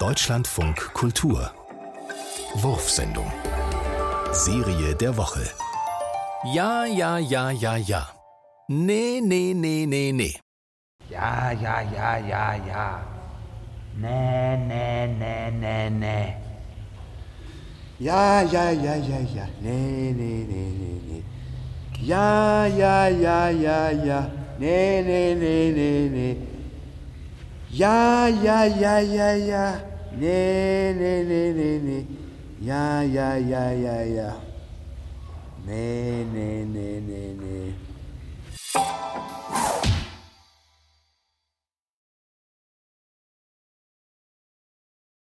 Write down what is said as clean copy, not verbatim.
Deutschlandfunk Kultur Wurfsendung Serie der Woche. Ja, ja, ja, ja, ja. Nee, nee, nee, nee, nee. Ja, ja, ja, ja, ja. Nee, nee, nee, nee, nee. Ja, ja, ja, ja, ja. Nee, nee, nee, nee, nee. Ja, ja, ja, ja, ja. Nee, nee, nee, nee, nee. Ja, ja, ja, ja, ja. Nee, nee, nee, nee, nee. Ja, ja, ja, ja, ja. Nee, nee, nee, nee, nee.